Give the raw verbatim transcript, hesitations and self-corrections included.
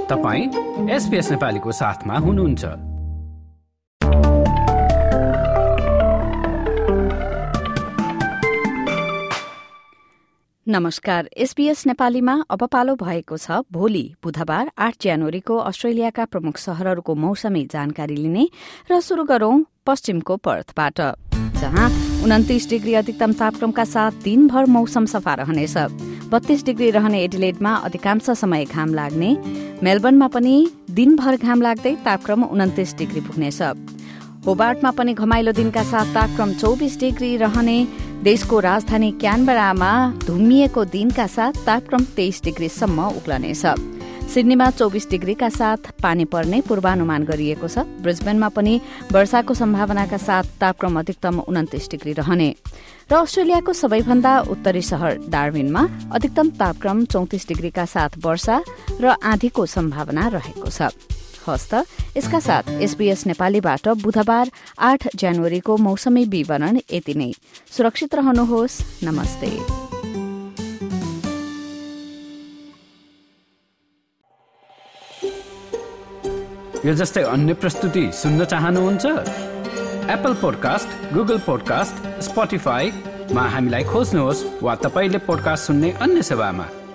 तपाईं एसपीएस नेपालीको साथमा हुनुहुन्छ। नमस्कार, एसपीएस नेपालीमा अब पालो भएको छ भोलि बुधबार आठ जनवरीको अस्ट्रेलियाका प्रमुख शहरहरूको मौसमी जानकारी लिने र शुरू गरौं पश्चिमको पर्थबाट, जहाँ उन्तिस डिग्री अधिकतम तापक्रमका साथ दिनभर मौसम सफा रहनेछ। बत्तीस डिग्री रहने एडिलेडमा अधिकांश समय घाम लाग्ने, मेलबर्नमा पनि दिनभर घाम लाग्दै तापक्रम उन्तिस डिग्री पुग्नेछ। होबार्टमा पनि घमाइलो दिनका साथ तापक्रम चौबिस डिग्री रहने, देशको राजधानी क्यानबरामा धुम्मिएको दिनका साथ तापक्रम तेइस डिग्रीसम्म उक्लनेछ। सिडनीमा चौबिस डिग्रीका साथ पानी पर्ने पूर्वानुमान गरिएको छ। ब्रिस्बेनमा पनि वर्षाको सम्भावनाका साथ तापक्रम अधिकतम उन्तिस डिग्री रहने र अस्ट्रेलियाको सबैभन्दा उत्तरी शहर डार्विनमा अधिकतम तापक्रम चौतिस डिग्रीका साथ वर्षा र आँधीको सम्भावना रहेको छ। हस्त यसका साथ एसबीएस नेपालीबाट बुधबार आठ जनवरीको मौसमी विवरण यति नै। सुरक्षित रहनुहोस्। नमस्ते। यो जस्तै अन्य प्रस्तुति सुन्न चाहनुहुन्छ? एप्पल पोडकास्ट, गुगल पोडकास्ट, स्पोटिफाईमा हामीलाई खोज्नुहोस् वा तपाईले पोडकास्ट सुन्ने अन्य सेवामा।